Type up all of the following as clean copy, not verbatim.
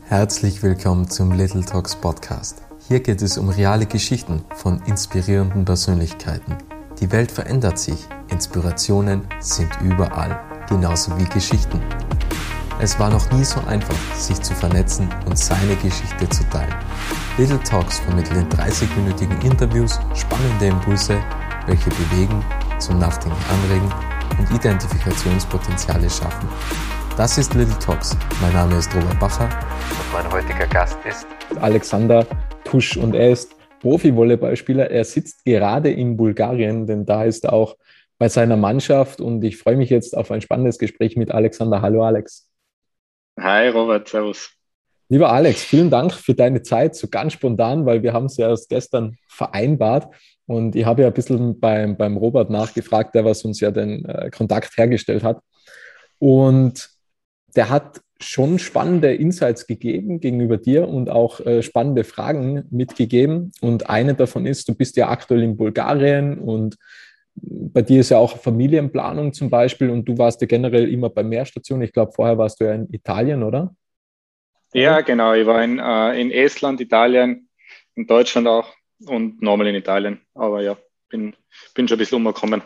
Herzlich willkommen zum Little Talks Podcast. Hier geht es um reale Geschichten von inspirierenden Persönlichkeiten. Die Welt verändert sich, Inspirationen sind überall, genauso wie Geschichten. Es war noch nie so einfach, sich zu vernetzen und seine Geschichte zu teilen. Little Talks vermitteln in 30-minütigen Interviews spannende Impulse, welche bewegen, zum Nachdenken anregen und Identifikationspotenziale schaffen. Das ist Little Talks. Mein Name ist Robert Bacher und mein heutiger Gast ist Alexander Tusch und er ist Profi-Volleyballspieler. Er sitzt gerade in Bulgarien, denn da ist er auch bei seiner Mannschaft und ich freue mich jetzt auf ein spannendes Gespräch mit Alexander. Hallo Alex. Hi Robert, servus. Lieber Alex, vielen Dank für deine Zeit, so ganz spontan, weil wir haben es ja erst gestern vereinbart und ich habe ja ein bisschen beim Robert nachgefragt, der was uns ja den Kontakt hergestellt hat. Und der hat schon spannende Insights gegeben gegenüber dir und auch spannende Fragen mitgegeben. Und eine davon ist, du bist ja aktuell in Bulgarien und bei dir ist ja auch Familienplanung zum Beispiel und du warst ja generell immer bei Mehrstationen. Ich glaube, vorher warst du ja in Italien, oder? Ja, genau. Ich war in Estland, Italien, in Deutschland auch und nochmal in Italien. Aber ja, bin schon ein bisschen umgekommen.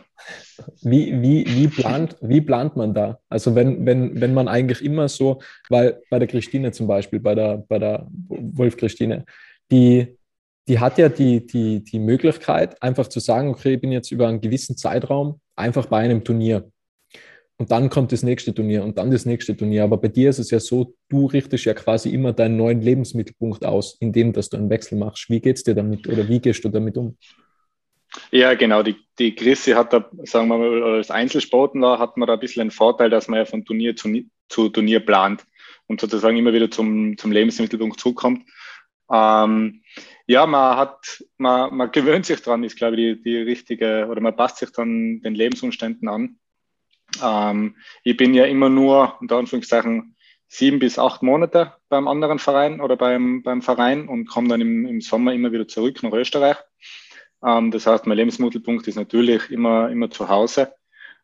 Wie plant man da? Also wenn man eigentlich immer so, weil bei der Christine zum Beispiel, bei der Wolf-Christine, die hat ja die Möglichkeit, einfach zu sagen, okay, ich bin jetzt über einen gewissen Zeitraum einfach bei einem Turnier. Und dann kommt das nächste Turnier und dann das nächste Turnier. Aber bei dir ist es ja so, du richtest ja quasi immer deinen neuen Lebensmittelpunkt aus, indem dass du einen Wechsel machst. Wie geht's dir damit oder wie gehst du damit um? Ja, genau. Die Chrissy hat da, sagen wir mal, als Einzelsportler hat man da ein bisschen einen Vorteil, dass man ja von Turnier zu Turnier plant und sozusagen immer wieder zum Lebensmittelpunkt zukommt. Ja, man gewöhnt sich dran, ist glaube ich die richtige, oder man passt sich dann den Lebensumständen an. Ich bin ja immer nur, unter Anführungszeichen, 7 bis 8 Monate beim anderen Verein oder beim Verein und komme dann im Sommer immer wieder zurück nach Österreich. Das heißt, mein Lebensmittelpunkt ist natürlich immer zu Hause.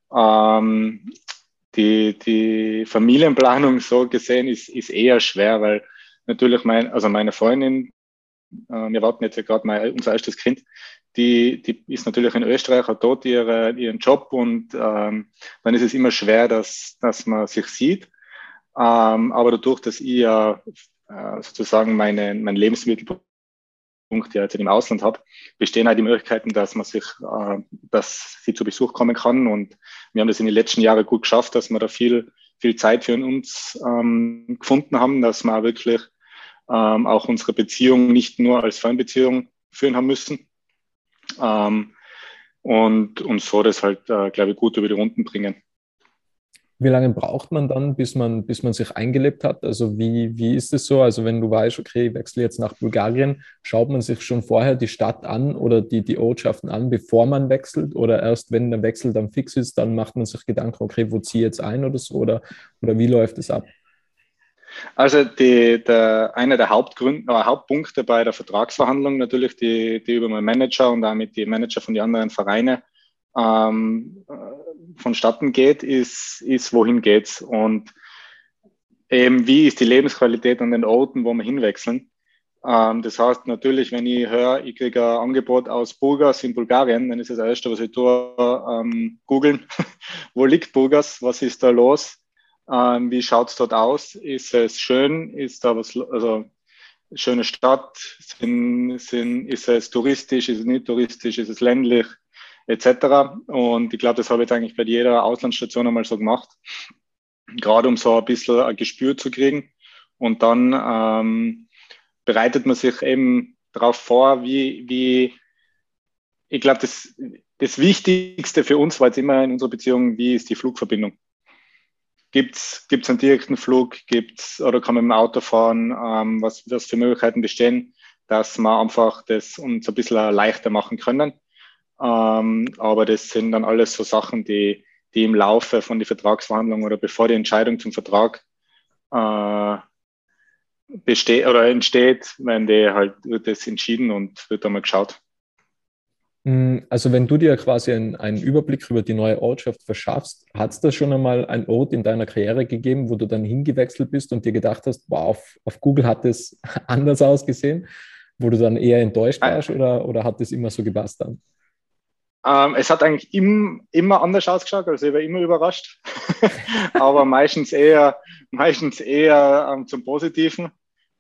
Die Familienplanung so gesehen ist eher schwer, weil natürlich meine Freundin, wir warten jetzt ja gerade unser erstes Kind, die ist natürlich in Österreich, hat dort ihren Job und dann ist es immer schwer, dass man sich sieht. Aber dadurch, dass ich ja sozusagen mein Lebensmittelpunkt ja jetzt im Ausland habe, bestehen halt die Möglichkeiten, dass sie zu Besuch kommen kann. Und wir haben das in den letzten Jahren gut geschafft, dass wir da viel Zeit für uns gefunden haben, dass wir auch wirklich auch unsere Beziehung nicht nur als Fernbeziehung führen haben müssen. Und so das halt, glaube ich, gut über die Runden bringen. Wie lange braucht man dann, bis man sich eingelebt hat? Also wie ist es so? Also wenn du weißt, okay, ich wechsle jetzt nach Bulgarien, schaut man sich schon vorher die Stadt an oder die Ortschaften an, bevor man wechselt? Oder erst wenn der Wechsel dann fix ist, dann macht man sich Gedanken, okay, wo ziehe ich jetzt ein oder so? Oder wie läuft es ab? Also einer der Hauptpunkte bei der Vertragsverhandlung natürlich, die über meinen Manager und damit die Manager von den anderen Vereinen vonstatten geht, ist, wohin geht's und eben wie ist die Lebensqualität an den Orten, wo wir hinwechseln. Das heißt natürlich, wenn ich höre, ich kriege ein Angebot aus Burgas in Bulgarien, dann ist das Erste, was ich tue, googeln, wo liegt Burgas, was ist da los, wie schaut es dort aus, ist es schön, ist da was, also schöne Stadt, ist es touristisch, ist es nicht touristisch, ist es ländlich, etc. Und ich glaube, das habe ich jetzt eigentlich bei jeder Auslandsstation einmal so gemacht, gerade um so ein bisschen ein Gespür zu kriegen. Und dann bereitet man sich eben darauf vor, ich glaube, das Wichtigste für uns war jetzt immer in unserer Beziehung, wie ist die Flugverbindung? Gibt's einen direkten Flug? Oder kann man mit dem Auto fahren? Was für Möglichkeiten bestehen, dass wir einfach das uns ein bisschen leichter machen können? Aber das sind dann alles so Sachen, die im Laufe von den Vertragsverhandlungen oder bevor die Entscheidung zum Vertrag besteht oder entsteht, wird das entschieden und wird einmal geschaut. Also wenn du dir quasi einen Überblick über die neue Ortschaft verschaffst, hat es da schon einmal einen Ort in deiner Karriere gegeben, wo du dann hingewechselt bist und dir gedacht hast, wow, auf Google hat es anders ausgesehen, wo du dann eher enttäuscht warst oder hat es immer so gepasst dann? Es hat eigentlich immer anders ausgeschaut, also ich war immer überrascht, aber meistens eher zum Positiven,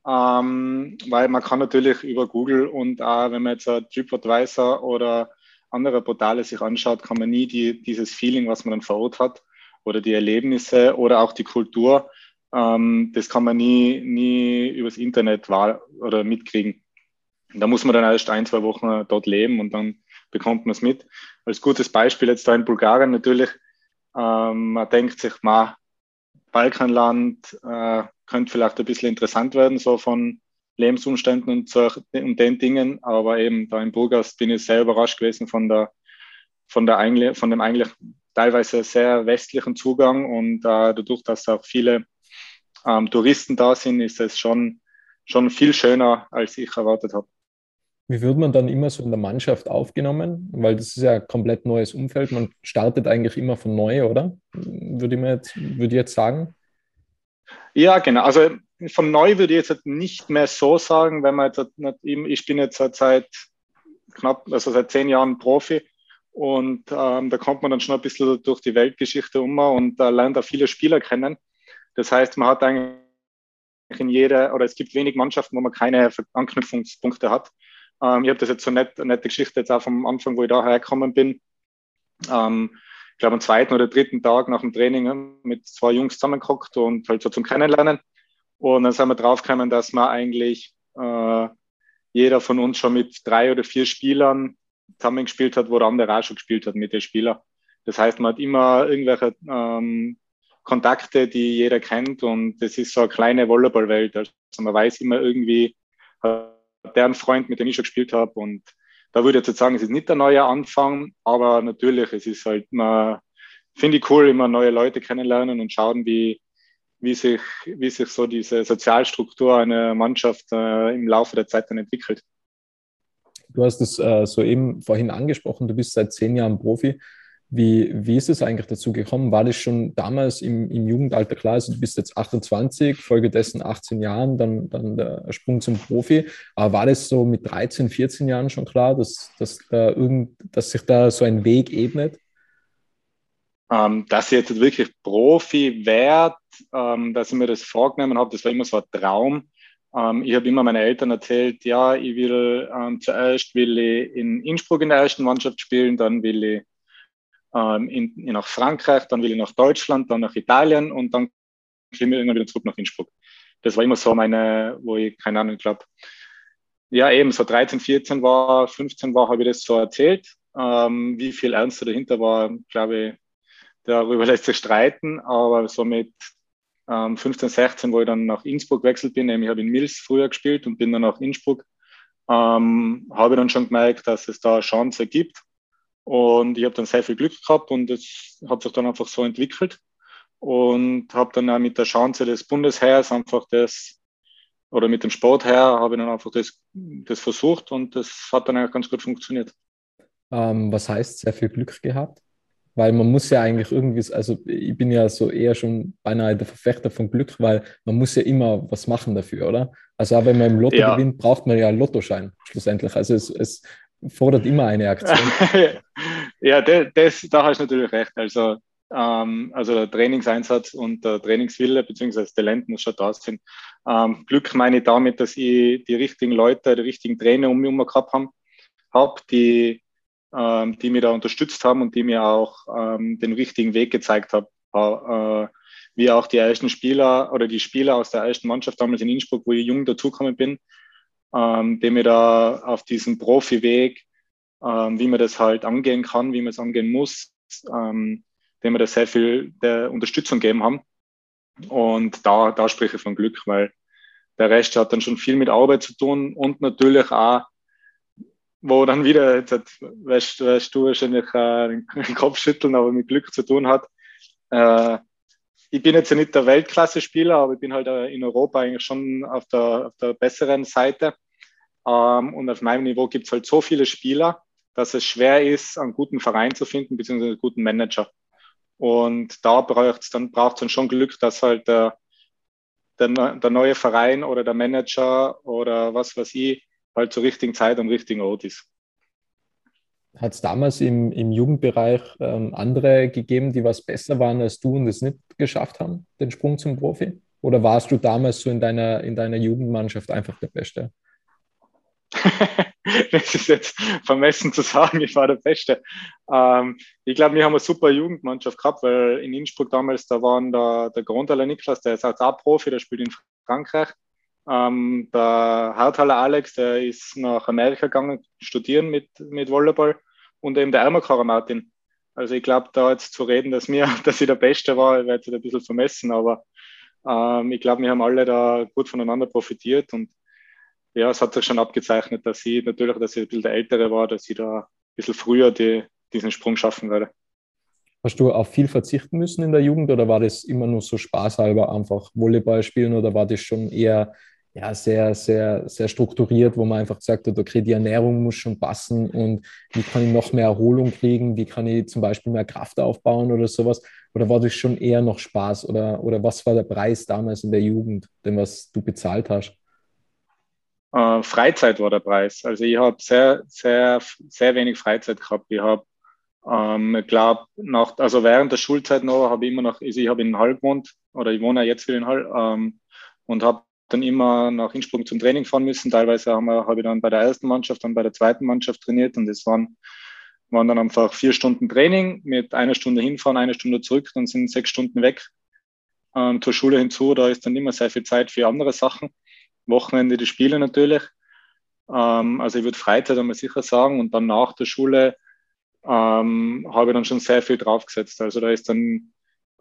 weil man kann natürlich über Google und auch wenn man jetzt TripAdvisor oder andere Portale sich anschaut, kann man nie dieses Feeling, was man dann vor Ort hat oder die Erlebnisse oder auch die Kultur, das kann man nie übers Internet oder mitkriegen. Da muss man dann erst 1, 2 Wochen dort leben und dann bekommt man es mit. Als gutes Beispiel jetzt da in Bulgarien natürlich, man denkt sich, Balkanland könnte vielleicht ein bisschen interessant werden, so von Lebensumständen und den Dingen, aber eben da in Burgas bin ich sehr überrascht gewesen von dem eigentlich teilweise sehr westlichen Zugang und dadurch, dass auch viele Touristen da sind, ist es schon viel schöner, als ich erwartet habe. Wie wird man dann immer so in der Mannschaft aufgenommen? Weil das ist ja ein komplett neues Umfeld. Man startet eigentlich immer von neu, oder? Würde ich jetzt sagen. Ja, genau. Also von neu würde ich jetzt nicht mehr so sagen, wenn man jetzt ich bin jetzt seit 10 Jahren Profi und da kommt man dann schon ein bisschen durch die Weltgeschichte und lernt auch viele Spieler kennen. Das heißt, man hat eigentlich es gibt wenig Mannschaften, wo man keine Anknüpfungspunkte hat. Ich habe das jetzt so eine nette Geschichte jetzt auch vom Anfang, wo ich da hergekommen bin. Ich glaube, am 2. oder 3. Tag nach dem Training mit 2 Jungs zusammengehockt und halt so zum Kennenlernen. Und dann sind wir draufgekommen, dass man eigentlich jeder von uns schon mit 3 oder 4 Spielern zusammengespielt hat, wo der andere auch schon gespielt hat mit den Spielern. Das heißt, man hat immer irgendwelche Kontakte, die jeder kennt und das ist so eine kleine Volleyballwelt. Also man weiß immer irgendwie, der einen Freund, mit dem ich schon gespielt habe und da würde ich jetzt sagen, es ist nicht der neue Anfang, aber natürlich, es ist halt finde ich cool, immer neue Leute kennenlernen und schauen, wie sich so diese Sozialstruktur einer Mannschaft im Laufe der Zeit dann entwickelt. Du hast es soeben vorhin angesprochen, du bist seit 10 Jahren Profi. Wie ist es eigentlich dazu gekommen? War das schon damals im Jugendalter klar? Also du bist jetzt 28, folgedessen 18 Jahren, dann der Sprung zum Profi. Aber war das so mit 13, 14 Jahren schon klar, dass sich da so ein Weg ebnet? Dass ich jetzt wirklich Profi werde, dass ich mir das vorgenommen habe, das war immer so ein Traum. Ich habe immer meinen Eltern erzählt, ja, zuerst will ich in Innsbruck in der ersten Mannschaft spielen, dann will ich nach Frankreich, dann will ich nach Deutschland, dann nach Italien und dann komme ich irgendwann wieder zurück nach Innsbruck. Das war immer so wo ich, keine Ahnung, ich glaube, ja eben so 13, 14 war, 15 war, habe ich das so erzählt. Wie viel ernster dahinter war, glaube ich, darüber lässt sich streiten, aber so mit 15, 16, wo ich dann nach Innsbruck gewechselt bin, nämlich habe in Mils früher gespielt und bin dann nach Innsbruck, habe ich dann schon gemerkt, dass es da eine Chance gibt. Und ich habe dann sehr viel Glück gehabt und es hat sich dann einfach so entwickelt und habe dann auch mit der Chance des Bundesheers oder mit dem Sportherr habe ich dann einfach das versucht und das hat dann eigentlich ganz gut funktioniert. Was heißt sehr viel Glück gehabt? Weil man muss ja eigentlich irgendwie, also ich bin ja so eher schon beinahe der Verfechter von Glück, weil man muss ja immer was machen dafür, oder? Also auch wenn man im Lotto gewinnt, braucht man ja einen Lottoschein schlussendlich. Also es fordert immer eine Aktion. Ja, da hast du natürlich recht. Also der Trainingseinsatz und der Trainingswille bzw. das Talent muss schon da sein. Glück meine ich damit, dass ich die richtigen Leute, die richtigen Trainer um mich herum gehabt habe, die mich da unterstützt haben und die mir auch den richtigen Weg gezeigt haben. Wie auch die ersten Spieler oder die Spieler aus der ersten Mannschaft damals in Innsbruck, wo ich jung dazugekommen bin, die mir da auf diesem Profi-Weg, wie man das halt angehen kann, wie man es angehen muss, die mir da sehr viel der Unterstützung gegeben haben. Und da spreche ich von Glück, weil der Rest hat dann schon viel mit Arbeit zu tun und natürlich auch, wo dann wieder, jetzt weißt du wahrscheinlich den Kopf schütteln, aber mit Glück zu tun hat. Ich bin jetzt ja nicht der Weltklasse-Spieler, aber ich bin halt in Europa eigentlich schon auf der besseren Seite. Und auf meinem Niveau gibt es halt so viele Spieler, dass es schwer ist, einen guten Verein zu finden, beziehungsweise einen guten Manager. Und da braucht es dann schon Glück, dass halt der neue Verein oder der Manager oder was weiß ich halt zur richtigen Zeit am richtigen Ort ist. Hat es damals im Jugendbereich andere gegeben, die was besser waren als du und es nicht geschafft haben, den Sprung zum Profi? Oder warst du damals so in deiner Jugendmannschaft einfach der Beste? Das ist jetzt vermessen zu sagen, ich war der Beste. Ich glaube, wir haben eine super Jugendmannschaft gehabt, weil in Innsbruck damals, da waren der Grundaler Niklas, der ist auch Profi, der spielt in Frankreich. Der Harthaler Alex, der ist nach Amerika gegangen, studieren mit Volleyball. Und eben der Ermakara Martin. Also ich glaube, da jetzt zu reden, dass ich der Beste war, wäre jetzt ein bisschen vermessen, aber ich glaube, wir haben alle da gut voneinander profitiert und ja, es hat sich schon abgezeichnet, dass ich ein bisschen der Ältere war, dass ich da ein bisschen früher diesen Sprung schaffen werde. Hast du auf viel verzichten müssen in der Jugend oder war das immer nur so spaßhalber einfach Volleyball spielen oder war das schon eher ja, sehr, sehr, sehr strukturiert, wo man einfach gesagt hat, okay, die Ernährung muss schon passen und wie kann ich noch mehr Erholung kriegen, wie kann ich zum Beispiel mehr Kraft aufbauen oder sowas? Oder war das schon eher noch Spaß oder was war der Preis damals in der Jugend, den was du bezahlt hast? Freizeit war der Preis. Also ich habe sehr, sehr, sehr wenig Freizeit gehabt. Ich habe, ich glaube, also während der Schulzeit noch habe ich immer noch, also ich habe in Hall gewohnt oder ich wohne jetzt wieder in Hall und habe dann immer nach Innsbruck zum Training fahren müssen. Teilweise habe ich dann bei der ersten Mannschaft, dann bei der zweiten Mannschaft trainiert und es waren dann einfach 4 Stunden Training mit 1 Stunde hinfahren, 1 Stunde zurück, dann sind 6 Stunden weg zur Schule hinzu. Da ist dann immer sehr viel Zeit für andere Sachen. Wochenende die Spiele natürlich. Also ich würde Freizeit einmal sicher sagen und dann nach der Schule habe ich dann schon sehr viel draufgesetzt. Also da ist dann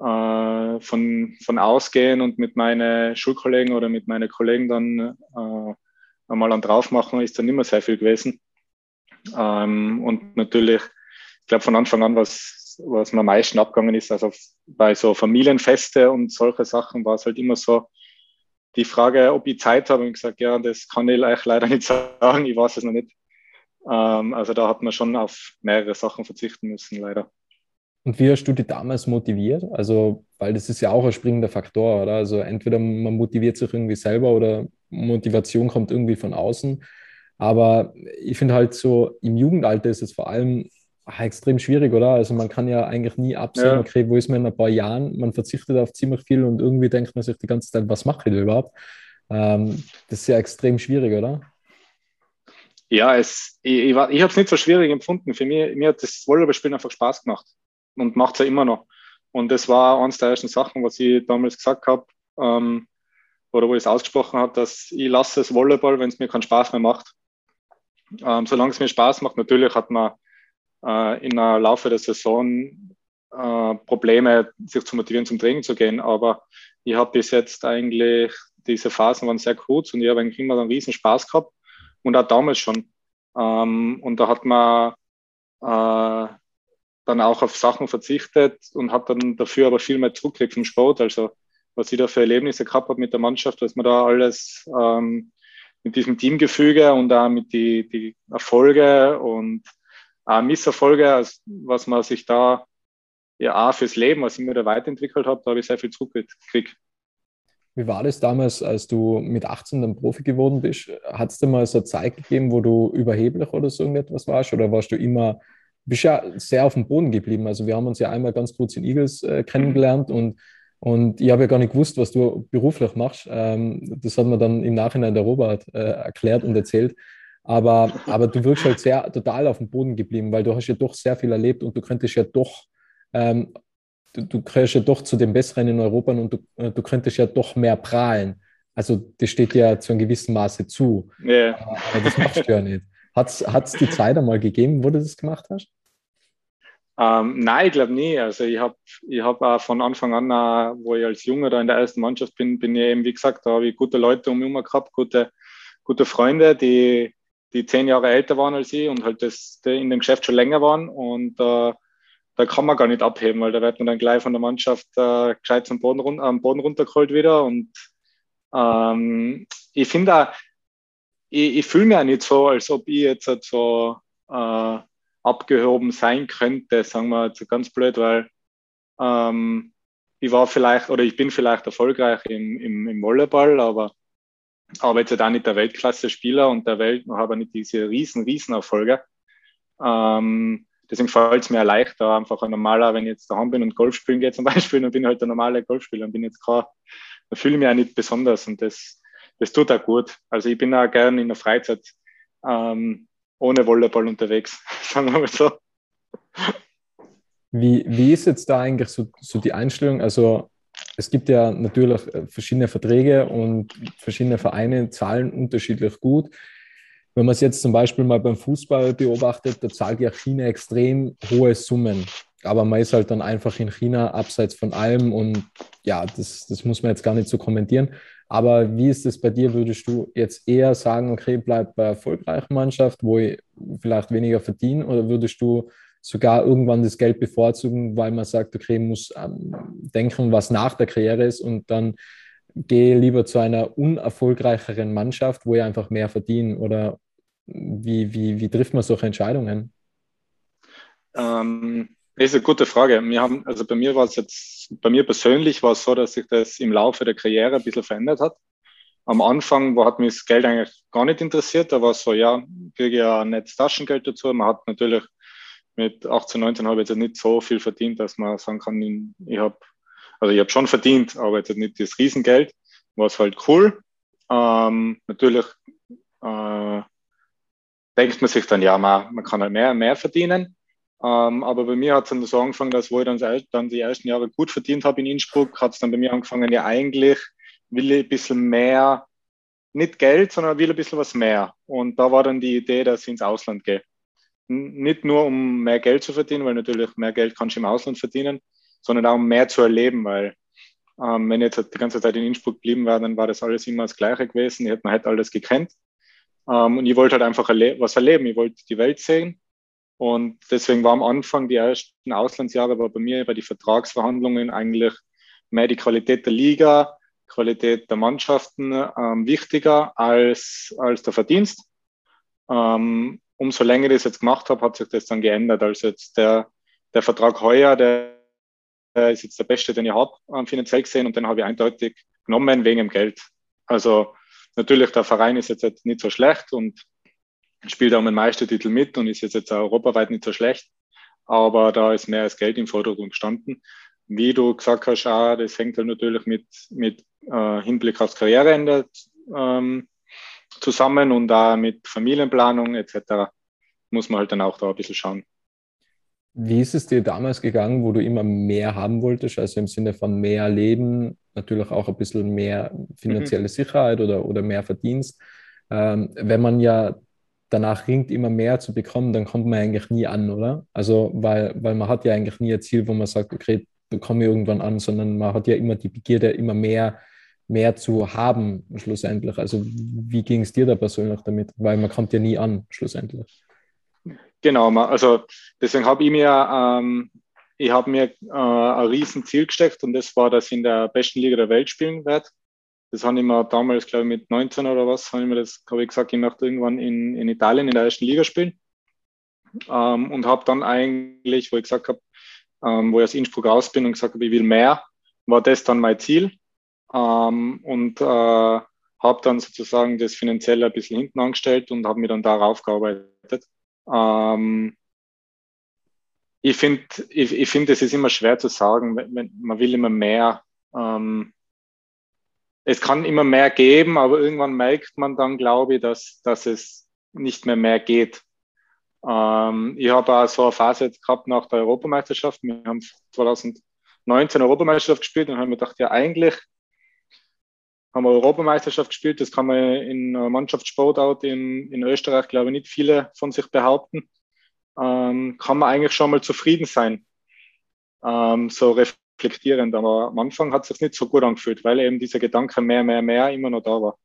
von Ausgehen und mit meinen Schulkollegen oder mit meinen Kollegen dann einmal an draufmachen, ist dann immer sehr viel gewesen. Und natürlich, ich glaube von Anfang an, was mir am meisten abgegangen ist, also bei so Familienfeste und solche Sachen war es halt immer so, die Frage, ob ich Zeit habe, und ich gesagt, ja, das kann ich euch leider nicht sagen, ich weiß es noch nicht. Also da hat man schon auf mehrere Sachen verzichten müssen, leider. Und wie hast du dich damals motiviert? Also, weil das ist ja auch ein springender Faktor, oder? Also entweder man motiviert sich irgendwie selber oder Motivation kommt irgendwie von außen. Aber ich finde halt so, im Jugendalter ist es vor allem extrem schwierig, oder? Also man kann ja eigentlich nie absehen, Ja, okay, wo ist man in ein paar Jahren? Man verzichtet auf ziemlich viel und irgendwie denkt man sich die ganze Zeit, was mache ich da überhaupt? Das ist ja extrem schwierig, oder? ja ich habe es nicht so schwierig empfunden. Für mich, mir hat das Volleyballspielen einfach Spaß gemacht und macht es ja immer noch. Und das war eines der ersten Sachen, was ich damals gesagt habe, oder wo ich es ausgesprochen habe, dass ich lasse das Volleyball, wenn es mir keinen Spaß mehr macht. Solange es mir Spaß macht, natürlich hat man in der Laufe der Saison Probleme, sich zu motivieren, zum Training zu gehen. Aber ich habe bis jetzt eigentlich, diese Phasen waren sehr kurz und ich habe eigentlich immer einen riesen Spaß gehabt und auch damals schon. Und da hat man dann auch auf Sachen verzichtet und habe dann dafür aber viel mehr zurückgekriegt vom Sport. Also was ich da für Erlebnisse gehabt habe mit der Mannschaft, dass man da alles mit diesem Teamgefüge und auch mit die Erfolge und Misserfolge, also was man sich da ja auch fürs Leben, was ich mir da weiterentwickelt habe, da habe ich sehr viel zurückgekriegt. Wie war das damals, als du mit 18 dann Profi geworden bist? Hat es dir mal so eine Zeit gegeben, wo du überheblich oder so irgendetwas warst? Oder warst du immer, bist ja sehr auf dem Boden geblieben? Also wir haben uns ja einmal ganz kurz in Eagles kennengelernt und ich habe ja gar nicht gewusst, was du beruflich machst. Das hat mir dann im Nachhinein der Robert erklärt und erzählt. Aber du wirkst halt sehr total auf dem Boden geblieben, weil du hast ja doch sehr viel erlebt und du könntest ja doch ähm, du gehörst ja doch zu den Besseren in Europa und du könntest ja doch mehr prahlen. Also das steht ja zu einem gewissen Maße zu. Yeah. Aber das machst du ja nicht. Hat's die Zeit einmal gegeben, wo du das gemacht hast? Nein, ich glaube nie. Also ich hab auch von Anfang an, wo ich als Junge da in der ersten Mannschaft bin, bin ich eben, wie gesagt, da habe ich gute Leute um mich herum gehabt, gute Freunde, die 10 Jahre älter waren als ich und halt die in dem Geschäft schon länger waren. Und da kann man gar nicht abheben, weil da wird man dann gleich von der Mannschaft gescheit am Boden runtergeholt wieder. Und ich finde auch, ich fühle mich auch nicht so, als ob ich jetzt halt so abgehoben sein könnte, sagen wir jetzt ganz blöd, weil ich bin vielleicht erfolgreich im Volleyball, aber jetzt auch nicht der Weltklasse-Spieler und habe nicht diese riesen Erfolge. Deswegen fällt es mir leichter, einfach ein normaler, wenn ich jetzt daheim bin und Golf spielen gehe zum Beispiel, dann bin ich halt ein normaler Golfspieler und da fühle ich mich auch nicht besonders und das tut auch gut. Also ich bin auch gerne in der Freizeit ohne Volleyball unterwegs, sagen wir mal so. Wie ist jetzt da eigentlich so die Einstellung? Also es gibt ja natürlich verschiedene Verträge und verschiedene Vereine zahlen unterschiedlich gut. Wenn man es jetzt zum Beispiel mal beim Fußball beobachtet, da zahlt ja China extrem hohe Summen. Aber man ist halt dann einfach in China abseits von allem und ja, das muss man jetzt gar nicht so kommentieren. Aber wie ist es bei dir? Würdest du jetzt eher sagen, okay, bleib bei einer erfolgreichen Mannschaft, wo ich vielleicht weniger verdiene, oder würdest du sogar irgendwann das Geld bevorzugen, weil man sagt, okay, ich muss denken, was nach der Karriere ist und dann gehe lieber zu einer unerfolgreicheren Mannschaft, wo ich einfach mehr verdiene? Oder wie trifft man solche Entscheidungen? Das ist eine gute Frage. Also bei mir persönlich war es so, dass sich das im Laufe der Karriere ein bisschen verändert hat. Am Anfang hat mich das Geld eigentlich gar nicht interessiert. Da war es so, ja, kriege ich ja ein nettes Taschengeld dazu. Man hat natürlich mit 18, 19 habe ich jetzt nicht so viel verdient, dass man sagen kann, ich habe schon verdient, aber jetzt nicht das Riesengeld. War es halt cool. Natürlich denkt man sich dann, ja, man kann halt mehr verdienen. Aber bei mir hat es dann so angefangen, dass wo ich dann die ersten Jahre gut verdient habe in Innsbruck, hat es dann bei mir angefangen, ja, eigentlich will ich ein bisschen mehr, nicht Geld, sondern will ein bisschen was mehr. Und da war dann die Idee, dass ich ins Ausland gehe. Nicht nur, um mehr Geld zu verdienen, weil natürlich mehr Geld kannst du im Ausland verdienen, sondern auch um mehr zu erleben, weil wenn ich jetzt halt die ganze Zeit in Innsbruck geblieben wäre, dann war das alles immer das Gleiche gewesen. Man hätte alles gekannt. Und ich wollte halt einfach was erleben. Ich wollte die Welt sehen. Und deswegen war am Anfang, die ersten Auslandsjahre, war bei mir bei den Vertragsverhandlungen eigentlich mehr die Qualität der Liga, Qualität der Mannschaften wichtiger als der Verdienst. Umso länger ich das jetzt gemacht habe, hat sich das dann geändert. Also jetzt der Vertrag heuer, der ist jetzt der beste, den ich habe, finanziell gesehen, und den habe ich eindeutig genommen wegen dem Geld. Also natürlich, der Verein ist jetzt nicht so schlecht und spielt auch mit Meistertitel mit und ist jetzt auch europaweit nicht so schlecht, aber da ist mehr als Geld im Vordergrund gestanden. Wie du gesagt hast, das hängt halt natürlich mit Hinblick aufs Karriereende zusammen und da mit Familienplanung etc. muss man halt dann auch da ein bisschen schauen. Wie ist es dir damals gegangen, wo du immer mehr haben wolltest, also im Sinne von mehr Leben, natürlich auch ein bisschen mehr finanzielle Sicherheit oder mehr Verdienst? Wenn man ja danach ringt, immer mehr zu bekommen, dann kommt man eigentlich nie an, oder? Also, weil man hat ja eigentlich nie ein Ziel, wo man sagt, okay, da komme ich irgendwann an, sondern man hat ja immer die Begierde, immer mehr zu haben, schlussendlich. Also, wie ging es dir da persönlich damit? Weil man kommt ja nie an, schlussendlich. Genau, also deswegen habe ich mir ein riesen Ziel gesteckt, und das war, dass ich in der besten Liga der Welt spielen werde. Das habe ich mir damals, glaube ich, mit 19 oder was, habe ich gesagt, ich möchte irgendwann in Italien in der ersten Liga spielen. Und habe dann eigentlich, wo ich gesagt habe, wo ich aus Innsbruck raus bin und gesagt habe, ich will mehr, war das dann mein Ziel. Und habe dann sozusagen das finanziell ein bisschen hinten angestellt und habe mich dann darauf gearbeitet. Ich finde, es ist immer schwer zu sagen, wenn man will immer mehr. Es kann immer mehr geben, aber irgendwann merkt man dann, glaube ich, dass es nicht mehr geht. Ich habe auch so eine Phase jetzt gehabt nach der Europameisterschaft. Wir haben 2019 Europameisterschaft gespielt und haben mir gedacht, ja, eigentlich haben wir Europameisterschaft gespielt. Das kann man in Mannschaftssportart in Österreich, glaube ich, nicht viele von sich behaupten. Kann man eigentlich schon mal zufrieden sein. So reflektierend. Aber am Anfang hat es sich nicht so gut angefühlt, weil eben dieser Gedanke mehr immer noch da war.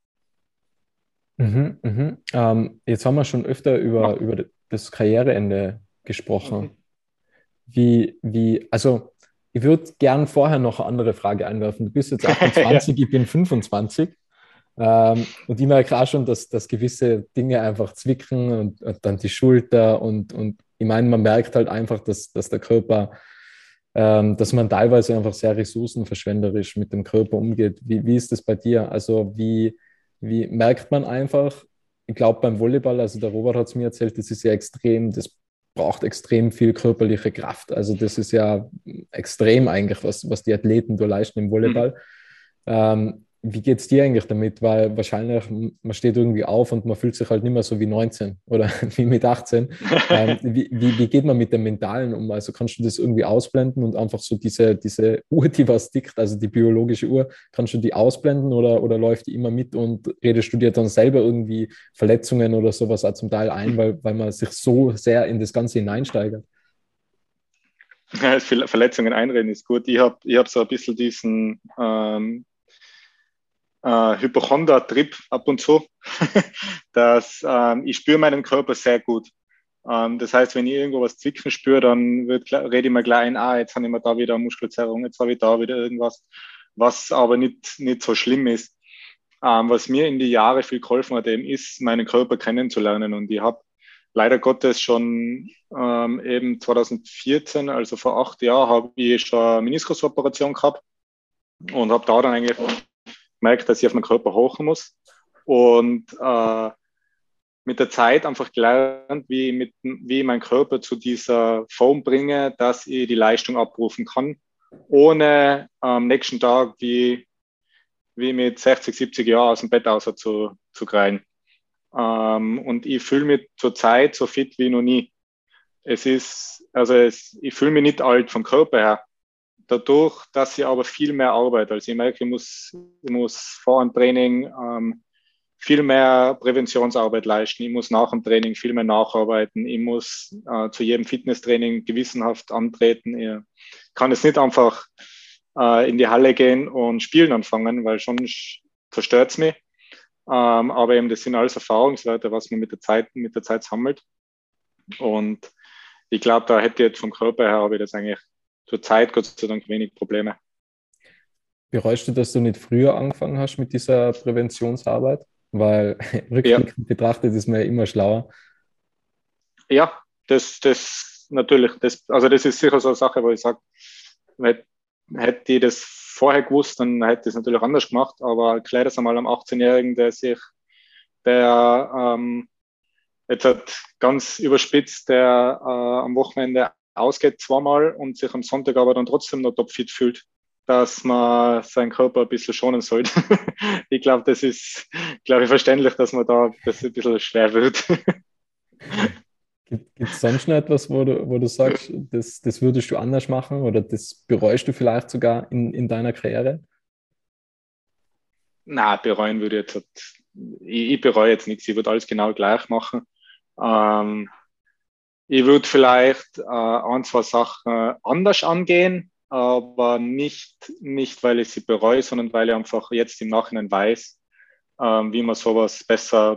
Jetzt haben wir schon öfter über das Karriereende gesprochen. Also ich würde gern vorher noch eine andere Frage einwerfen. Du bist jetzt 28, ja. Ich bin 25. Und ich merke auch schon, dass gewisse Dinge einfach zwicken und dann die Schulter und ich meine, man merkt halt einfach, dass der Körper, dass man teilweise einfach sehr ressourcenverschwenderisch mit dem Körper umgeht. Wie ist das bei dir? Also wie merkt man einfach, ich glaube beim Volleyball, also der Robert hat es mir erzählt, das ist ja extrem, das braucht extrem viel körperliche Kraft. Also das ist ja extrem eigentlich, was die Athleten da leisten im Volleyball. Wie geht es dir eigentlich damit? Weil wahrscheinlich, man steht irgendwie auf und man fühlt sich halt nicht mehr so wie 19 oder wie mit 18. Wie geht man mit dem Mentalen um? Also kannst du das irgendwie ausblenden und einfach so diese Uhr, die was tickt, also die biologische Uhr, kannst du die ausblenden oder läuft die immer mit und redest du dir dann selber irgendwie Verletzungen oder sowas auch zum Teil ein, weil man sich so sehr in das Ganze hineinsteigert? Verletzungen einreden ist gut. Ich hab so ein bisschen diesen Hypochonder-Trip ab und zu, dass ich spüre meinen Körper sehr gut. Das heißt, wenn ich irgendwo was zwicken spüre, dann rede ich mir gleich ein, jetzt habe ich mir da wieder eine Muskelzerrung, jetzt habe ich da wieder irgendwas, was aber nicht so schlimm ist. Was mir in die Jahre viel geholfen hat, eben ist, meinen Körper kennenzulernen. Und ich habe leider Gottes schon eben 2014, also vor 8 Jahren, habe ich schon eine Meniskusoperation gehabt und habe da dann eigentlich gemerkt, dass ich auf meinen Körper hochen muss. Und mit der Zeit einfach gelernt, wie ich meinen Körper zu dieser Form bringe, dass ich die Leistung abrufen kann, ohne am nächsten Tag wie mit 60, 70 Jahren aus dem Bett raus zu kreien. Und ich fühle mich zurzeit so fit wie noch nie. Ich fühle mich nicht alt vom Körper her. Dadurch, dass ich aber viel mehr arbeite. Also ich merke, ich muss vor dem Training viel mehr Präventionsarbeit leisten. Ich muss nach dem Training viel mehr nacharbeiten. Ich muss zu jedem Fitnesstraining gewissenhaft antreten. Ich kann jetzt nicht einfach in die Halle gehen und spielen anfangen, weil sonst zerstört es mich. Aber eben, das sind alles Erfahrungswerte, was man mit der Zeit sammelt. Und ich glaube, da hätte ich jetzt vom Körper her, habe ich das eigentlich zur Zeit Gott sei Dank wenig Probleme. Bereust du, dass du nicht früher angefangen hast mit dieser Präventionsarbeit? Weil rückblickend betrachtet ist man ja immer schlauer. Ja, das natürlich. Das ist sicher so eine Sache, wo ich sage, hätte ich das vorher gewusst, dann hätte ich es natürlich anders gemacht. Aber gleich das einmal am 18-Jährigen, der jetzt hat ganz überspitzt, der am Wochenende ausgeht zweimal und sich am Sonntag aber dann trotzdem noch topfit fühlt, dass man seinen Körper ein bisschen schonen sollte. Ich glaube, das ist, verständlich, dass man da das ein bisschen schwer wird. Gibt es sonst noch etwas, wo du sagst, das würdest du anders machen oder das bereust du vielleicht sogar in deiner Karriere? Nein, bereuen würde ich jetzt. Ich bereue jetzt nichts. Ich würde alles genau gleich machen. Ich würde vielleicht ein, zwei Sachen anders angehen, aber nicht, weil ich sie bereue, sondern weil ich einfach jetzt im Nachhinein weiß, wie man sowas besser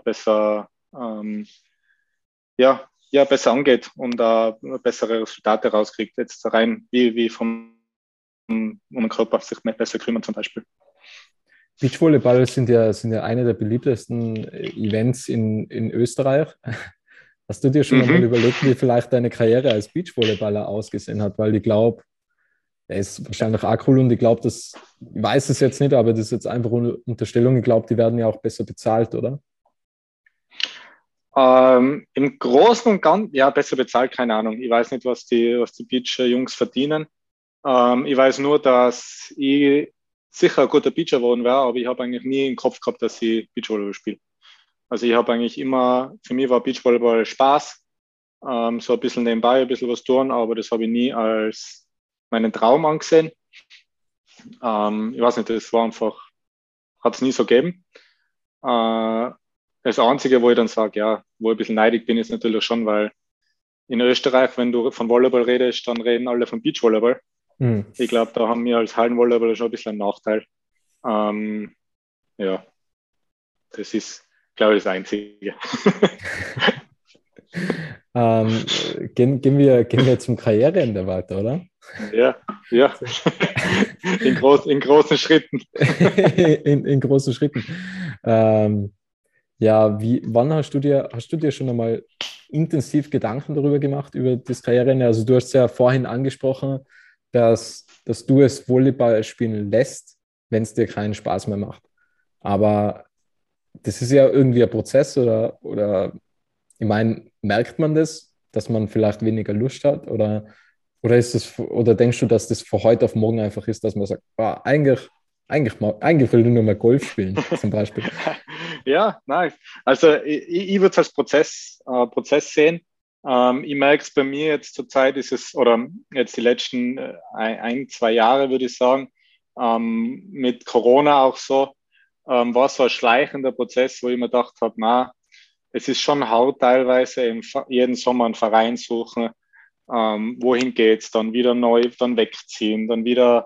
angeht und bessere Resultate rauskriegt. Jetzt rein, wie um den Körper sich besser kümmern zum Beispiel. Beachvolleyball sind ja eine der beliebtesten Events in Österreich. Hast du dir schon mal überlegt, wie vielleicht deine Karriere als Beachvolleyballer ausgesehen hat? Weil ich glaube, er ist wahrscheinlich auch cool und ich glaube, ich weiß es jetzt nicht, aber das ist jetzt einfach eine Unterstellung. Ich glaube, die werden ja auch besser bezahlt, oder? Im Großen und Ganzen, ja, besser bezahlt, keine Ahnung. Ich weiß nicht, was die Beach-Jungs verdienen. Ich weiß nur, dass ich sicher ein guter Beacher geworden wäre, aber ich habe eigentlich nie im Kopf gehabt, dass ich Beachvolleyball spiele. Also ich habe eigentlich immer, für mich war Beachvolleyball Spaß, so ein bisschen nebenbei, ein bisschen was tun, aber das habe ich nie als meinen Traum angesehen. Ich weiß nicht, das war einfach, hat es nie so gegeben. Das Einzige, wo ich dann sage, ja, wo ich ein bisschen neidig bin, ist natürlich schon, weil in Österreich, wenn du von Volleyball redest, dann reden alle von Beachvolleyball. Ich glaube, da haben wir als Hallenvolleyballer schon ein bisschen einen Nachteil. Ja, das ist, glaube ich, das Einzige. Gehen wir zum Karriereende weiter, oder? Ja. In großen Schritten. In großen Schritten. Ja, wann hast du dir schon einmal intensiv Gedanken darüber gemacht, über das Karriereende? Also du hast ja vorhin angesprochen, dass du es Volleyball spielen lässt, wenn es dir keinen Spaß mehr macht. Aber das ist ja irgendwie ein Prozess oder ich meine, merkt man das, dass man vielleicht weniger Lust hat oder oder denkst du, dass das von heute auf morgen einfach ist, dass man sagt, eigentlich will ich nur mal Golf spielen, zum Beispiel. Ja, nice. Also ich würde es als Prozess sehen. Ich merke es bei mir jetzt zurzeit ist es, oder jetzt die letzten 2 Jahre, würde ich sagen, mit Corona auch so, war so ein schleichender Prozess, wo ich mir gedacht habe, na, es ist schon hart teilweise, jeden Sommer einen Verein suchen, wohin geht's, dann wieder neu, dann wegziehen, dann wieder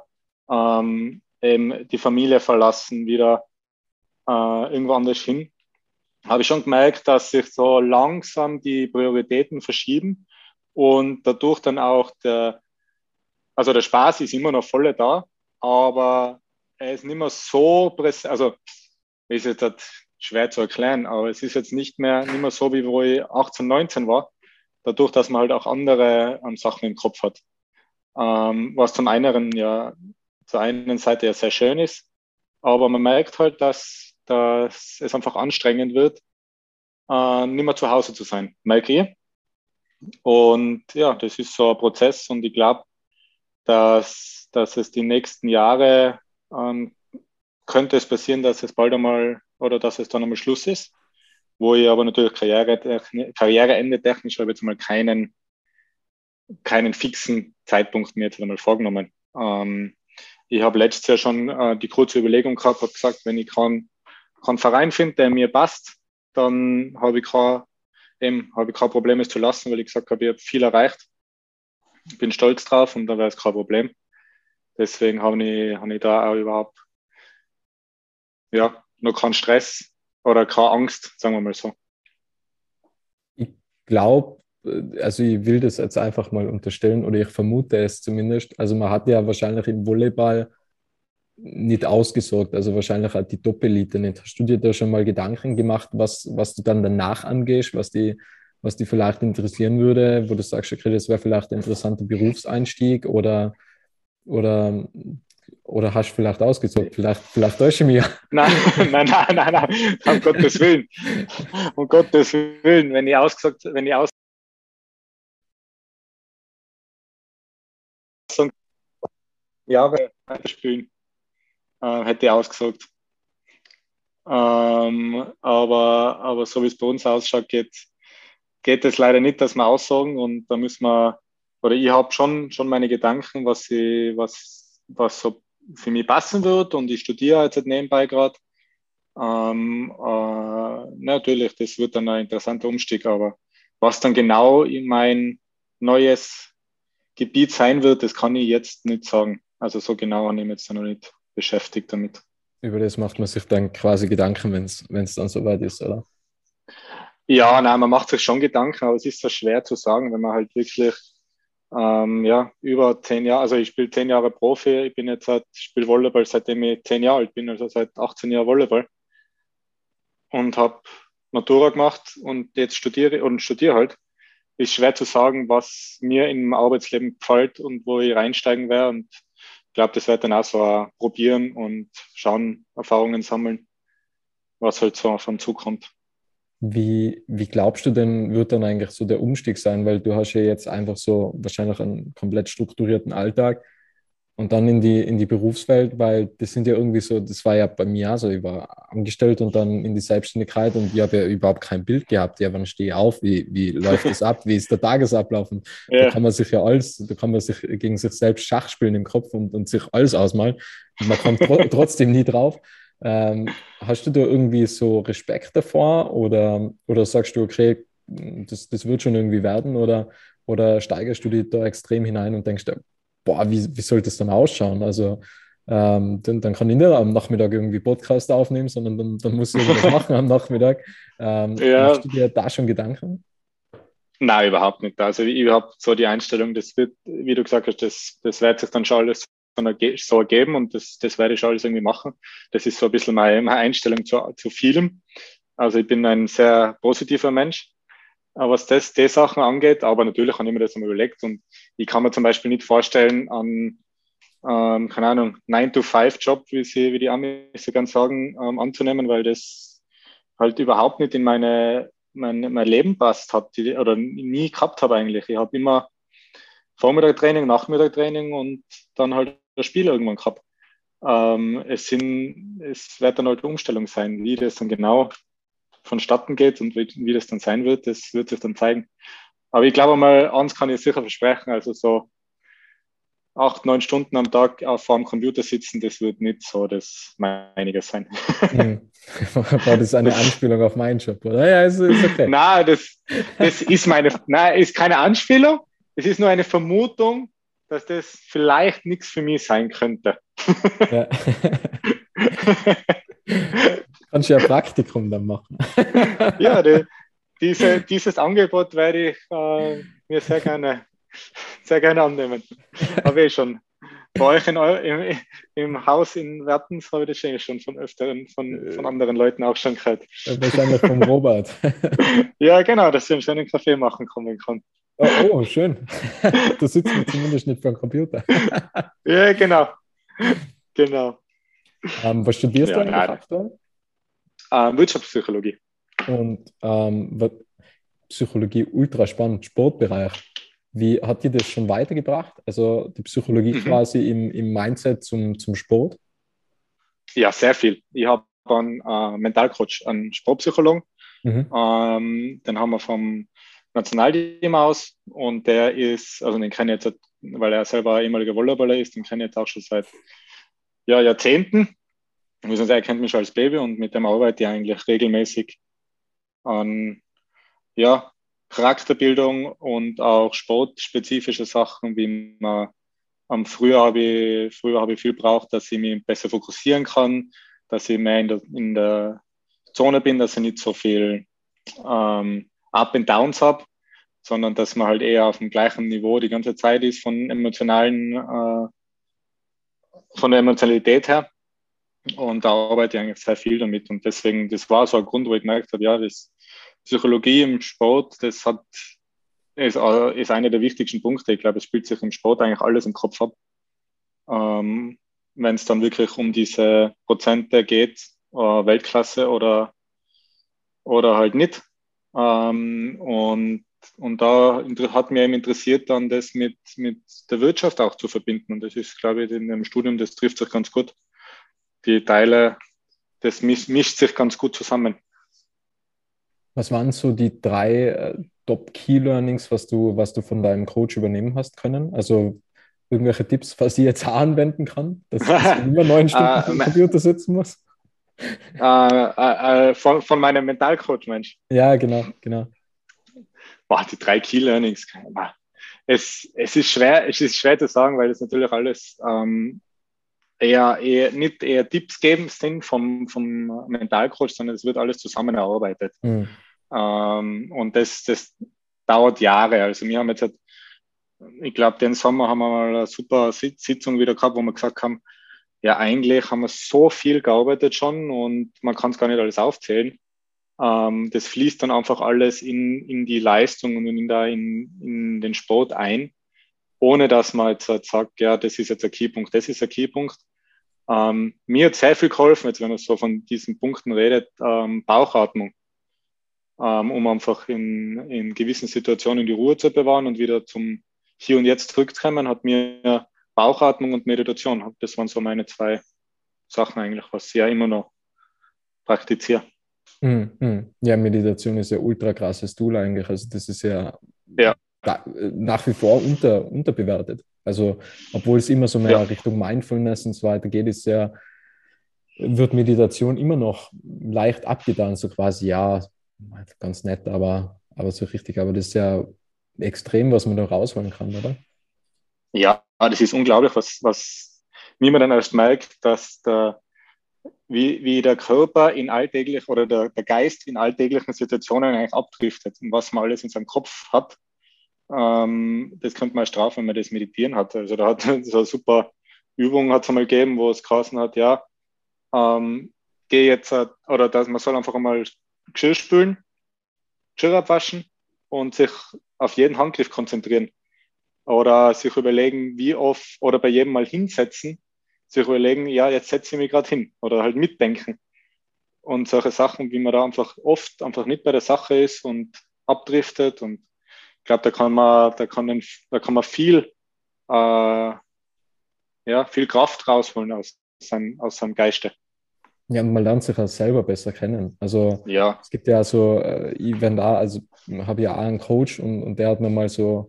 eben die Familie verlassen, wieder irgendwo anders hin. Habe ich schon gemerkt, dass sich so langsam die Prioritäten verschieben und dadurch dann auch also der Spaß ist immer noch voll da, aber er ist nicht mehr so präsent, also ist jetzt halt schwer zu erklären, aber es ist jetzt nicht mehr so, wie wo ich 18, 19 war, dadurch, dass man halt auch andere Sachen im Kopf hat. Was zur einen Seite ja sehr schön ist, aber man merkt halt, dass es einfach anstrengend wird, nicht mehr zu Hause zu sein, merke ich. Und ja, das ist so ein Prozess und ich glaube, dass es die nächsten Jahre könnte es passieren, dass es bald einmal oder dass es dann einmal Schluss ist, wo ich aber natürlich Karriereende technisch habe jetzt mal keinen fixen Zeitpunkt mir jetzt einmal vorgenommen. Ich habe letztes Jahr schon die kurze Überlegung gehabt, habe gesagt, wenn ich keinen Verein finde, der mir passt, dann habe ich kein Problem, es zu lassen, weil ich gesagt habe, ich habe viel erreicht. Ich bin stolz drauf und da wäre es kein Problem. Deswegen habe ich da auch überhaupt noch keinen Stress oder keine Angst, sagen wir mal so. Ich glaube, also ich will das jetzt einfach mal unterstellen oder ich vermute es zumindest. Also man hat ja wahrscheinlich im Volleyball nicht ausgesorgt, also wahrscheinlich auch die Top-Elite nicht. Hast du dir da schon mal Gedanken gemacht, was du dann danach angehst, was die vielleicht interessieren würde, wo du sagst, okay, das wäre vielleicht ein interessanter Berufseinstieg oder, oder hast du vielleicht ausgesorgt? Vielleicht täusche ich mich. Nein, nein, um Gottes Willen. Um Gottes Willen, wenn ich Jahre spielen, hätte ich ausgesagt. Aber so wie es bei uns ausschaut, geht es leider nicht, dass wir aussagen und da müssen wir, oder ich habe schon meine Gedanken, was so für mich passen wird und ich studiere jetzt nebenbei gerade. Natürlich, das wird dann ein interessanter Umstieg, aber was dann genau in mein neues Gebiet sein wird, das kann ich jetzt nicht sagen. Also so genau habe ich mich jetzt noch nicht beschäftigt damit. Über das macht man sich dann quasi Gedanken, wenn es dann soweit ist, oder? Ja, nein, man macht sich schon Gedanken, aber es ist so schwer zu sagen, wenn man halt wirklich über 10 Jahre, also ich spiele 10 Jahre Profi, spiele Volleyball seitdem ich 10 Jahre alt bin, also seit 18 Jahren Volleyball und habe Matura gemacht und jetzt studiere halt. Ist schwer zu sagen, was mir im Arbeitsleben gefällt und wo ich reinsteigen werde und ich glaube, das wird dann auch so probieren und schauen, Erfahrungen sammeln, was halt so auf einen zukommt. Wie glaubst du denn, wird dann eigentlich so der Umstieg sein? Weil du hast ja jetzt einfach so wahrscheinlich einen komplett strukturierten Alltag und dann in die Berufswelt, weil das sind ja irgendwie so, das war ja bei mir auch so, ich war angestellt und dann in die Selbstständigkeit und ich habe ja überhaupt kein Bild gehabt. Ja, wann stehe ich auf? Wie läuft das ab? Wie ist der Tagesablauf? Und Ja, da kann man sich gegen sich selbst Schach spielen im Kopf und sich alles ausmalen. Und man kommt trotzdem nie drauf. Hast du da irgendwie so Respekt davor oder sagst du, okay, das wird schon irgendwie werden oder steigerst du dich da extrem hinein und denkst, boah, wie soll das dann ausschauen? Also dann kann ich nicht am Nachmittag irgendwie Podcast aufnehmen, sondern dann muss ich irgendwas machen am Nachmittag. ja, Machst du dir da schon Gedanken? nein, überhaupt nicht. Also ich habe so die Einstellung, das wird, wie du gesagt hast, das wird sich dann schon alles so ergeben und das werde ich schon alles irgendwie machen. Das ist so ein bisschen meine Einstellung zu vielem. Also ich bin ein sehr positiver Mensch, was die Sachen angeht, aber natürlich habe ich mir das einmal überlegt und ich kann mir zum Beispiel nicht vorstellen, an keine Ahnung, 9-to-5-Job, wie die Amis so ganz sagen, anzunehmen, weil das halt überhaupt nicht in mein Leben passt hat, oder nie gehabt habe eigentlich. Ich habe immer Vormittagtraining, Nachmittagtraining und dann halt das Spiel irgendwann gehabt. Es wird dann halt eine Umstellung sein, wie das dann genau vonstatten geht und wie das dann sein wird, das wird sich dann zeigen. Aber ich glaube mal, eins kann ich sicher versprechen, also so 8-9 Stunden am Tag vor dem Computer sitzen, das wird nicht so das meinige sein. War das eine Anspielung auf meinen Job, oder? Ja, ist okay. Nein, das ist keine Anspielung. Es ist nur eine Vermutung, dass das vielleicht nichts für mich sein könnte. Ja. Kannst du ja ein Praktikum dann machen. Ja, dieses Angebot werde ich mir sehr gerne annehmen. Habe ich schon. Bei euch im Haus in Wertens habe ich das schon von öfteren von anderen Leuten auch schon gehört. Wahrscheinlich vom Robert. Ja, genau, dass ich einen schönen Kaffee machen kommen kann. Oh, schön. Da sitzt man zumindest nicht vor dem Computer. Ja, genau. Was studierst du eigentlich aktuell? Wirtschaftspsychologie. Und Psychologie ultra spannend, Sportbereich. Wie hat dir das schon weitergebracht? Also die Psychologie quasi im Mindset zum Sport? Ja, sehr viel. Ich habe einen Mentalcoach, einen Sportpsychologen. Den haben wir vom Nationalteam aus und der ist, also den kenne ich jetzt, weil er selber ehemaliger Volleyballer ist, den kenne ich jetzt auch schon seit Jahrzehnten. Ich muss sagen, er kennt mich schon als Baby und mit dem arbeite ich eigentlich regelmäßig an Charakterbildung und auch sportspezifische Sachen, wie man früher habe ich viel gebraucht, dass ich mich besser fokussieren kann, dass ich mehr in der Zone bin, dass ich nicht so viel Up and Downs habe, sondern dass man halt eher auf dem gleichen Niveau die ganze Zeit ist von der Emotionalität her. Und da arbeite ich eigentlich sehr viel damit. Und deswegen, das war so ein Grund, wo ich gemerkt habe, ja, das Psychologie im Sport, ist einer der wichtigsten Punkte. Ich glaube, es spielt sich im Sport eigentlich alles im Kopf ab. Wenn es dann wirklich um diese Prozente geht, Weltklasse oder halt nicht. Und da hat mir eben interessiert, dann das mit der Wirtschaft auch zu verbinden. Und das ist, glaube ich, in dem Studium, das trifft sich ganz gut. Die Teile, das mischt sich ganz gut zusammen. Was waren so die 3 Top-Key-Learnings, was du von deinem Coach übernehmen hast können? Also irgendwelche Tipps, was ich jetzt auch anwenden kann, dass ich immer 9 Stunden am Computer sitzen muss? Von meinem Mentalcoach, Mensch. Ja, genau. Boah, die 3 Key-Learnings. Es ist schwer zu sagen, weil das natürlich alles nicht eher Tipps geben sind vom Mentalcoach, sondern es wird alles zusammen erarbeitet. Und das dauert Jahre. Also wir haben jetzt, ich glaube, den Sommer haben wir mal eine super Sitzung wieder gehabt, wo wir gesagt haben, ja, eigentlich haben wir so viel gearbeitet schon und man kann es gar nicht alles aufzählen. Das fließt dann einfach alles in die Leistung und in den Sport ein, ohne dass man jetzt sagt, ja, das ist jetzt ein Keypunkt, das ist ein Keypunkt. Mir hat sehr viel geholfen, jetzt wenn man so von diesen Punkten redet, Bauchatmung, um einfach in gewissen Situationen die Ruhe zu bewahren und wieder zum Hier und Jetzt zurückzukommen, hat mir Bauchatmung und Meditation, das waren so meine 2 Sachen eigentlich, was ich ja immer noch praktiziere. Ja, Meditation ist ja ultra krasses Tool eigentlich, also das ist ja. Nach wie vor unterbewertet. Also, obwohl es immer so mehr Richtung Mindfulness und so weiter geht, wird Meditation immer noch leicht abgetan, so quasi, ja, ganz nett, aber so richtig. Aber das ist ja extrem, was man da rausholen kann, oder? Ja, das ist unglaublich, wie man dann erst merkt, dass wie der Körper in alltäglich oder der Geist in alltäglichen Situationen eigentlich abdriftet und was man alles in seinem Kopf hat. Das könnte man strafen, wenn man das meditieren hat. Also da hat so eine super Übung hat es einmal gegeben, wo es geheißen hat, ja, geh jetzt, oder dass man soll einfach einmal Geschirr spülen, Geschirr abwaschen und sich auf jeden Handgriff konzentrieren. Oder sich überlegen, wie oft, oder bei jedem Mal hinsetzen, sich überlegen, ja, jetzt setze ich mich gerade hin. Oder halt mitdenken. Und solche Sachen, wie man da oft einfach nicht bei der Sache ist und abdriftet. Und ich glaube, da kann man viel, viel Kraft rausholen aus seinem Geiste. Ja, und man lernt sich auch selber besser kennen. Also Ja, es gibt ja so, wenn da, also habe ja auch einen Coach und der hat mir mal so,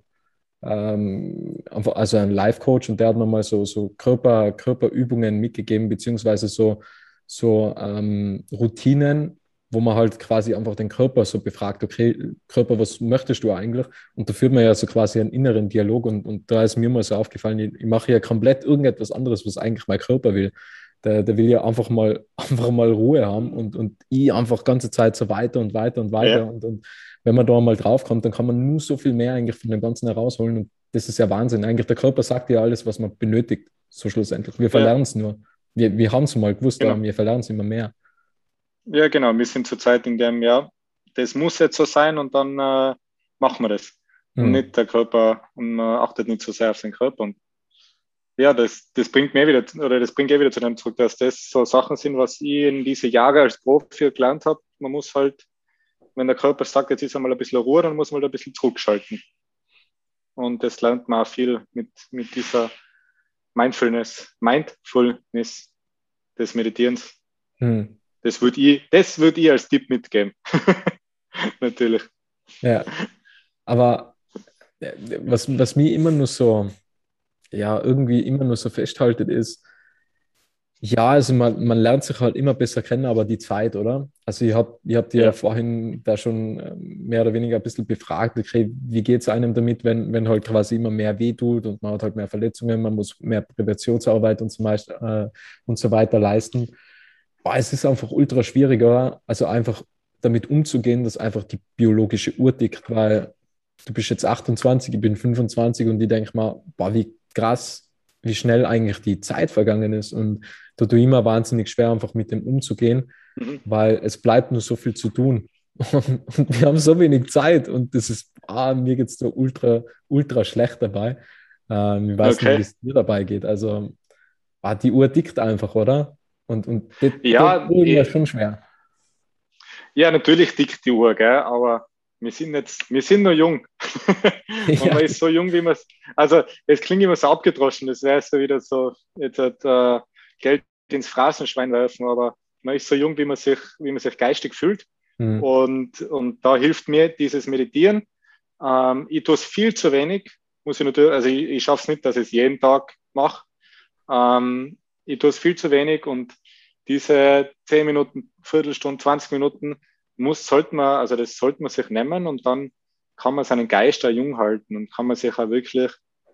also einen Life-Coach und der hat mir mal so Körperübungen mitgegeben, beziehungsweise so Routinen, wo man halt quasi einfach den Körper so befragt, okay, Körper, was möchtest du eigentlich? Und da führt man ja so quasi einen inneren Dialog und da ist mir mal so aufgefallen, ich mache ja komplett irgendetwas anderes, was eigentlich mein Körper will. Der will ja einfach mal, einfach mal Ruhe haben und ich einfach ganze Zeit so weiter und weiter und weiter. ja, Und wenn man da mal draufkommt, dann kann man nur so viel mehr eigentlich von dem Ganzen herausholen. Und das ist ja Wahnsinn. Eigentlich der Körper sagt ja alles, was man benötigt, so schlussendlich. Wir ja, verlernen es nur. Wir haben es mal gewusst, aber genau. wir verlernen es immer mehr. Ja, genau. Wir sind zurzeit in dem, ja, das muss jetzt so sein und dann machen wir das. Und Hm. nicht der Körper, und man achtet nicht so sehr auf den Körper. Und ja, das bringt mir wieder, oder das bringt wieder zu dem zurück, dass das so Sachen sind, was ich in diese Jahre als Profi gelernt habe. Man muss halt, wenn der Körper sagt, jetzt ist einmal ein bisschen Ruhe, dann muss man halt ein bisschen zurückschalten. Und das lernt man auch viel mit dieser Mindfulness des Meditierens. Hm. Das würd ich als Tipp mitgeben. Natürlich. Ja, aber was mich immer nur so, ja, irgendwie immer nur so festhaltet, ist, ja, also man lernt sich halt immer besser kennen, aber die Zeit, oder? Also ich hab dir ja Ja. vorhin da schon mehr oder weniger ein bisschen befragt, okay, wie geht es einem damit, wenn halt quasi immer mehr wehtut und man hat halt mehr Verletzungen, man muss mehr Präventionsarbeit und so weiter leisten. Boah, es ist einfach ultra schwierig, oder? Also einfach damit umzugehen, dass einfach die biologische Uhr tickt, weil du bist jetzt 28, ich bin 25 und ich denke mal, boah, wie krass, wie schnell eigentlich die Zeit vergangen ist. Und da tue ich immer wahnsinnig schwer, einfach mit dem umzugehen, Mhm. weil es bleibt nur so viel zu tun. Und wir haben so wenig Zeit und das ist, mir geht es so ultra, ultra schlecht dabei. Ich weiß nicht, wie Okay. es dir dabei geht. Also, die Uhr tickt einfach, oder? Und das Ja, tut mir schon schwer. ja, natürlich tickt die Uhr, gell? Aber wir sind noch jung. Und Ja, man ist so jung, wie man es, also es klingt immer so abgedroschen, das wäre so wieder so, jetzt hat Geld ins Phrasenschwein werfen, aber man ist so jung, wie man sich geistig fühlt. hm, Und da hilft mir dieses Meditieren. Ich tue es viel zu wenig, muss ich natürlich, also ich schaffe es nicht, dass ich es jeden Tag mache. Ich tue es viel zu wenig und diese 10 Minuten, Viertelstunde, 20 Minuten das sollte man sich nehmen und dann kann man seinen Geist auch jung halten und kann man sich auch wirklich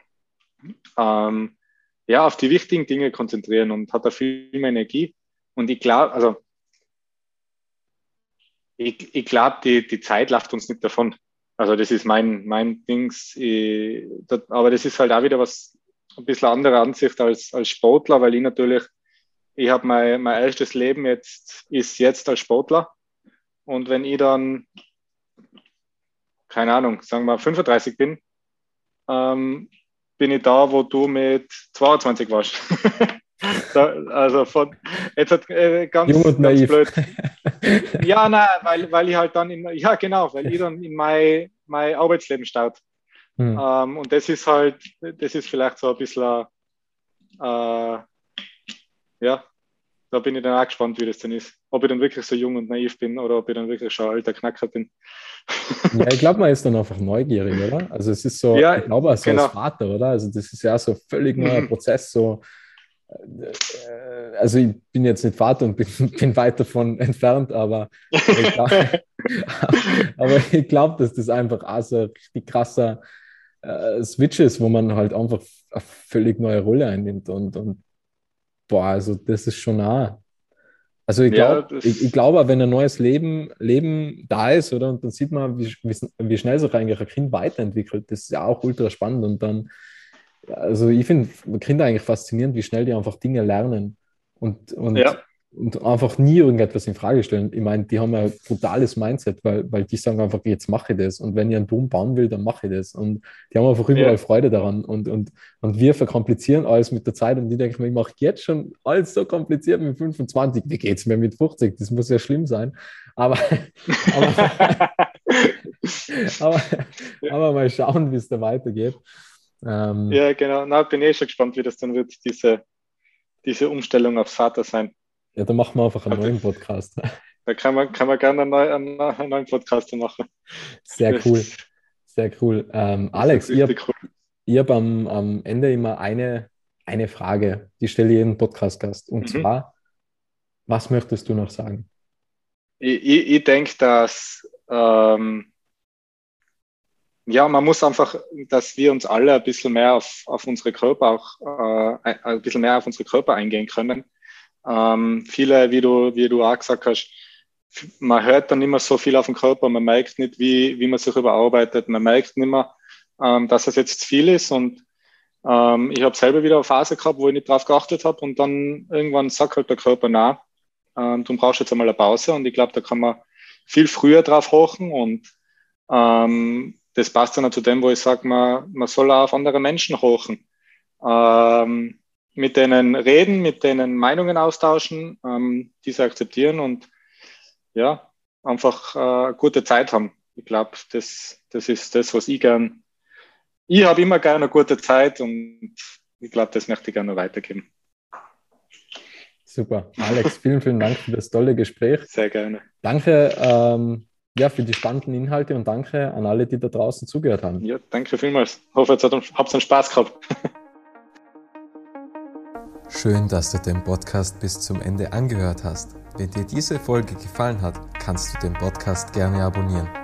auf die wichtigen Dinge konzentrieren und hat da viel mehr Energie. Und ich glaube, die Zeit läuft uns nicht davon. Also das ist mein Dings. Aber das ist halt auch wieder ein bisschen andere Ansicht als Sportler, weil ich habe mein erstes Leben jetzt als Sportler. Und wenn ich dann, keine Ahnung, sagen wir 35 bin, bin ich da, wo du mit 22 warst. Also jetzt hat jung ganz, und ganz naiv. blöd. Ja, nein, weil ich halt dann ja genau, weil ich dann in mein Arbeitsleben starte. Hm. Und das ist vielleicht so ein bisschen, ja, da bin ich dann auch gespannt, wie das dann ist. Ob ich dann wirklich so jung und naiv bin oder ob ich dann wirklich schon ein alter Knacker bin. Ja, ich glaube, man ist dann einfach neugierig, oder? Also es ist so, Ja, ich glaube auch so als genau. Vater, oder? Also das ist ja so ein völlig neuer Mhm. Prozess. Also ich bin jetzt nicht Vater und bin weit davon entfernt, aber ich glaube, aber ich glaube, dass das einfach auch so ein richtig krasser Switch ist, wo man halt einfach eine völlig neue Rolle einnimmt und boah, also das ist schon auch. Also ich Ja, glaube, ich glaube, auch, wenn ein neues Leben da ist, oder? Und dann sieht man, wie schnell sich eigentlich ein Kind weiterentwickelt. Das ist ja auch ultra spannend. Und dann, also ich finde Kinder eigentlich faszinierend, wie schnell die einfach Dinge lernen. Und ja, und einfach nie irgendetwas in Frage stellen. Ich meine, die haben ja ein brutales Mindset, weil die sagen einfach, jetzt mache ich das. Und wenn ich einen Dom bauen will, dann mache ich das. Und die haben einfach überall Freude daran. Und wir verkomplizieren alles mit der Zeit. Und die denken mir, ich mache jetzt schon alles so kompliziert mit 25. Wie geht es mir mit 50? Das muss ja schlimm sein. Aber mal schauen, wie es da weitergeht. Ja, genau. Na, bin schon gespannt, wie das dann wird, diese Umstellung aufs Vatersein. Ja, da machen wir einfach einen neuen Podcast. Da kann man gerne einen neuen Podcast machen. Sehr cool. Sehr cool. Alex, ich habe am Ende immer eine Frage, die stelle ich jedem Podcast-Gast. Und zwar, was möchtest du noch sagen? Ich denke, dass man muss einfach, dass wir uns alle ein bisschen mehr auf unsere Körper ein bisschen mehr auf unsere Körper eingehen können. Viele, wie du auch gesagt hast, man hört dann immer so viel auf den Körper, man merkt nicht, wie man sich überarbeitet, man merkt nicht mehr, dass es jetzt zu viel ist. Und ich habe selber wieder eine Phase gehabt, wo ich nicht drauf geachtet habe, und dann irgendwann sagt halt der Körper, na, du brauchst jetzt einmal eine Pause. Und ich glaube, da kann man viel früher drauf hochen, und das passt dann auch zu dem, wo ich sage, man soll auch auf andere Menschen hochen. Mit denen reden, mit denen Meinungen austauschen, diese akzeptieren und ja, einfach gute Zeit haben. Ich glaube, das ist das, was ich gern. Ich habe immer gerne eine gute Zeit, und ich glaube, das möchte ich gerne weitergeben. Super. Alex, vielen, vielen Dank für das tolle Gespräch. Sehr gerne. Danke für die spannenden Inhalte, und danke an alle, die da draußen zugehört haben. Ja, danke vielmals. Ich hoffe, jetzt habt ihr Spaß gehabt. Schön, dass du den Podcast bis zum Ende angehört hast. Wenn dir diese Folge gefallen hat, kannst du den Podcast gerne abonnieren.